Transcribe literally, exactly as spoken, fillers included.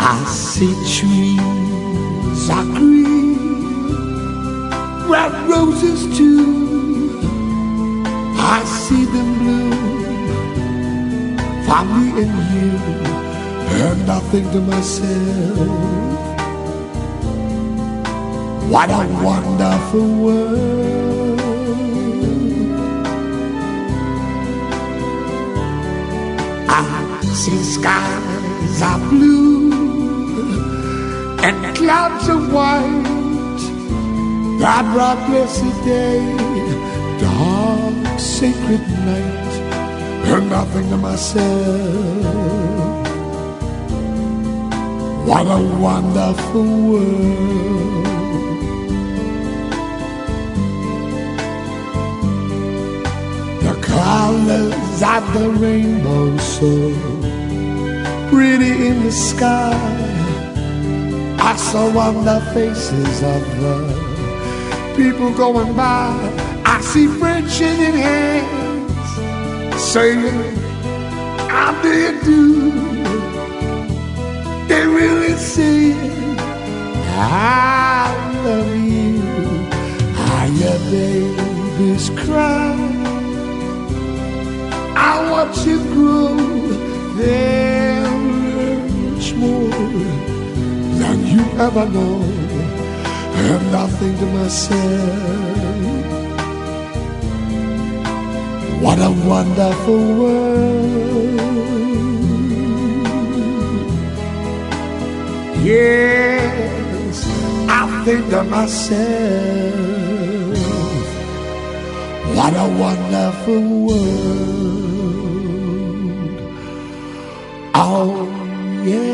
I see trees are green, red roses too. I see them bloom for me and you, and I think to myself, what a wonderful world. I see skies are blue and clouds are white, that bright blessed day, dark sacred night, and I think to myself, what a wonderful world. The colors of the rainbow so pretty in the sky, I saw on the faces of the people going by. I see friends shaking hands, saying, how do you do? They really saying, I love you. How your babies cry, I watch you grow. They're much more than you ever know. And I think to myself, what a wonderful world. Yes, I think to myself, what a wonderful world. Oh, yeah.